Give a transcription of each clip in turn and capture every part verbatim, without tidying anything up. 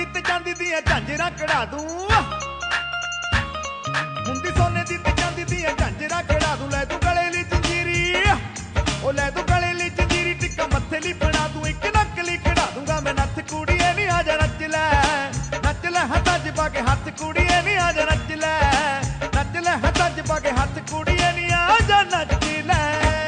ते चांदी दियां झांजरां कढ़ा दूं, हुंदी सोने दी ते चांदी दियां झांजरां कढ़ा दूं। लै तू गले ली जंजीरी, ओ लै तू गले ली जंजीरी, टिक्का मत्थे ली बना दूं, इक नकली कढ़ा दूंगा मैं नत्थ। कुड़िए नी आजा नच लै, नच लै हत्थां च पा के हत्थ, कुड़िए नी आजा नच लै, नच लै हत्थां च पा के हत्थ, कुड़िए नी आजा नच लै।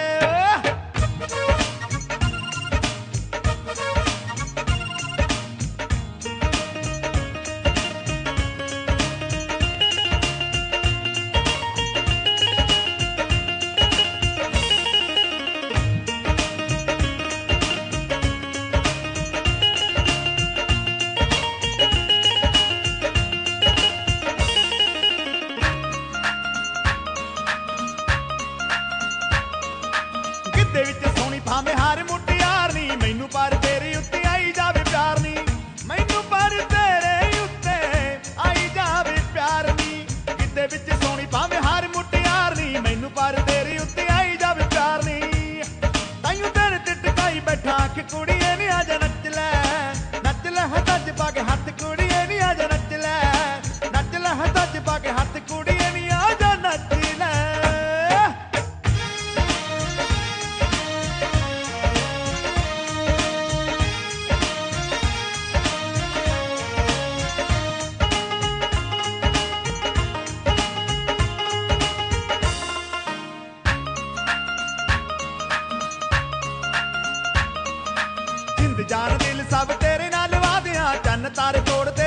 गिद्धे विच सोहनी भावें हार मुटियार नी, मैनू पर तेरे उत्ते आई जावे प्यार नी, मैनू पर तेरे उत्ते आई जावे प्यार नी। गिद्धे विच सोहनी भावें हार मुटियार नी, मैनू पर तेरे उत्ते आई जावे प्यार नी। ताइयों तेरे ते टकाई बैठा आख, कुड़िए नी आजा नच लै, नच लै हत्थां च पा के हत्थ, कुड़िए नी आजा नच लै, नच लै हत्थां च पा के हत्थ, कुड़िए नी आजा नच लै। जिंद जान दिल सब तेरे नाल वा दियां, चन्न तारे तोड़ दे